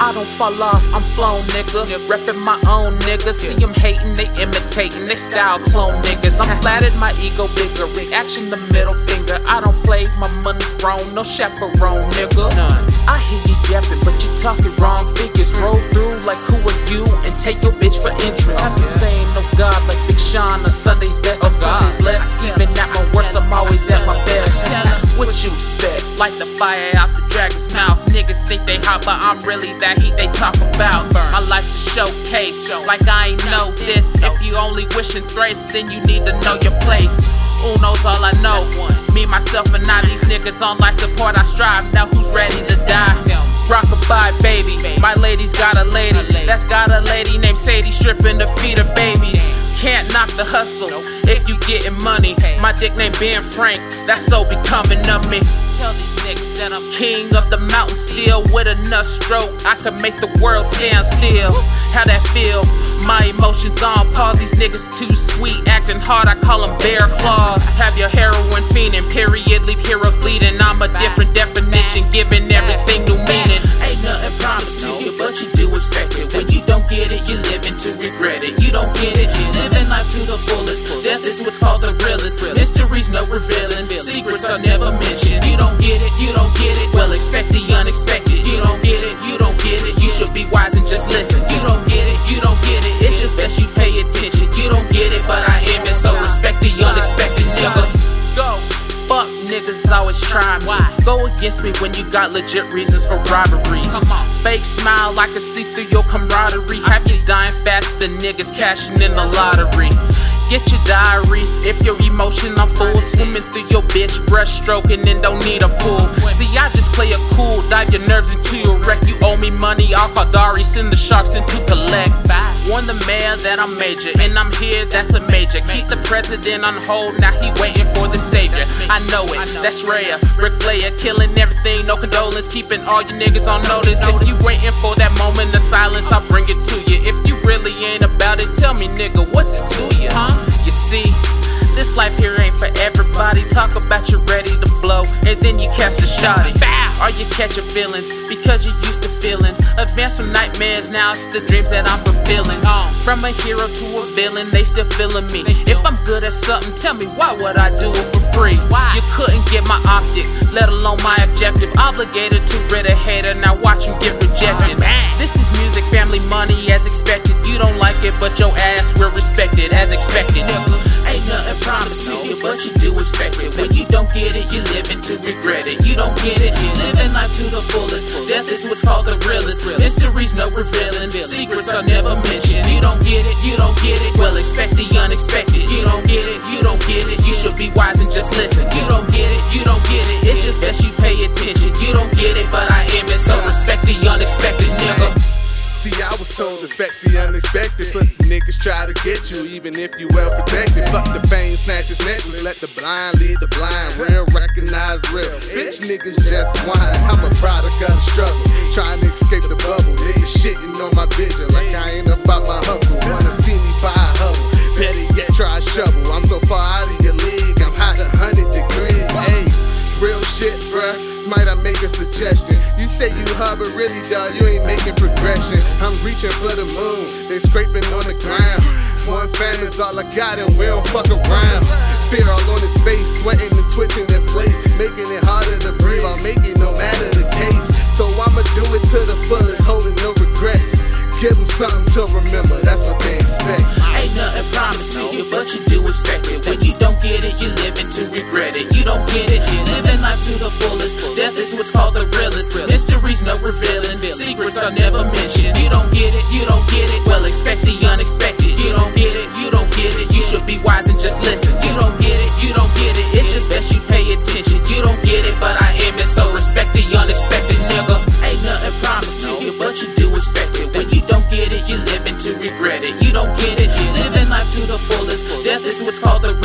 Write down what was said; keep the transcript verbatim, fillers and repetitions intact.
I don't fall off, I'm flown, nigga. Reppin' my own niggas. See them hating, they imitating, they style clone niggas. I'm flattered, my ego bigger. Reaction, the middle finger. I don't play, my money grown, no chaperone, nigga. None. I hear you yapping, but you talking wrong figures. Roll through like who are you and take your bitch for interest. I be saying no God like Big Sean on Sunday's best, on Sunday's less. Even at my worst, I'm always at my best. What you expect? Light the fire out the dragon's mouth. Niggas think they hot, but I'm really that heat they talk about. My life's a showcase, like I ain't know this. If you only wishing thrice, then you need to know your place. Who knows all I know? Me, myself, and I, these niggas on life support. I strive, now who's ready to die? Rockabye, baby. My lady's got a lady. That's got a lady named Sadie stripping to feed her babies. Can't knock the hustle if you getting money. My dick name Ben Frank, that's so becoming of me. Tell these niggas that I'm king of the mountain still. With enough stroke, I can make the world stand still. How that feel? My emotions on pause. These niggas too sweet, acting hard, I call them bear claws. Have your heroin fiending, period, leave heroes bleeding. I'm a different definition, giving everything new meaning. Ain't nothing promised to you, but you do expect it. When you don't get it, you're living to regret it. You don't get it, living life to the fullest. Death is what's called the realest. Mysteries no revealing, secrets are never mentioned. You don't get it, you don't get it, well expect the unexpected. You don't get it, you don't get it, you should be wise and just listen. You don't get it, you don't get it, it's just best you pay attention. You don't get it, but I am it, so respect the unexpected, nigga. Go. Fuck niggas always trying me. Go against me when you got legit reasons for robberies. Fake smile, I can see through your camaraderie. Have you dying faster than niggas cashing in the lottery. Get your diaries if your emotion I'm full. Swimming through your bitch, brush stroking and don't need a pool. See, I just play it cool, dive your nerves into your wreck. You owe me money, I'll call Dari, send the sharks in to collect. Warn the mayor that I'm major, and I'm here, that's a major. Keep the president on hold, now he waiting for the savior. I know it, that's rare. Ric Flair killing everything, no condolence, keeping all you niggas on notice. If you waiting for that moment of silence, I'll bring it to you. If you really ain't about it, tell me, nigga, what's it to you? Huh? You see, this life here ain't for everybody. Talk about you ready to blow, and then you catch the shotty. Or you catch your feelings, because you're used to feelings. Advance from nightmares, now it's the dreams that I'm fulfilling. From a hero to a villain, they still feeling me. If I'm good at something, tell me why would I do it for free? You couldn't get my optic, let alone my objective. Obligated to rid a hater, now watch him get rejected. This is music, family, money as expected. You don't like it, but your ass will respect it as expected. Ain't nothing promised to you, but you do expect it. When you don't get it, you're living to regret it. You don't get it, living life to the fullest. Death is what's called the realest. Mysteries no revealing, secrets are never mentioned. You don't get it, you don't get it, well expect the unexpected. You don't get it, you don't get it, you should be wise and just listen. You don't get it, you don't get it, it's just best you pay attention. You don't get it, but I am it, so respect the unexpected, nigga. See, I was told expect the unexpected. Pussy niggas try to get you, even if you well protected. Fuck the fame, snatch his necklace. Let the blind lead the blind. Real recognize real. Bitch niggas just whine. I'm a product of the struggle, trying to escape the bubble. Niggas shitting on my vision like I ain't about my hustle. Wanna see me buy a hubble? Better yet try a shovel. I'm so far out of your league, I'm hot a hundred degrees. Hey, real shit, bruh. Might I make a suggestion? You say you hard, but really, dawg, you ain't making progression. I'm reaching for the moon, they scraping on the ground. One fan is all I got, and we don't fuck around. Fear all on his face, sweating and twitching in place, making it harder to breathe. I'll make it no matter the case. So I'ma do it to the fullest, holding no regrets. Give them something to remember, that's what they expect. Ain't nothing promised to you, but you do expect it. When you don't get it, you're living to regret it. You don't get it, living life to the fullest. Death is what's called the realest. Mysteries no revealing, secrets are never mentioned. You don't get it, you don't get it, well expect the unexpected. You don't get it, you don't get it, you should be wise and just listen. You don't get it, you don't get it, it's just best you pay attention. You don't get it, but I am it, so respect the unexpected, nigga. Ain't nothing promised to you, but you do expect it. When you don't get it, you're living to regret it. You don't get it, living life to the fullest. Death is what's called the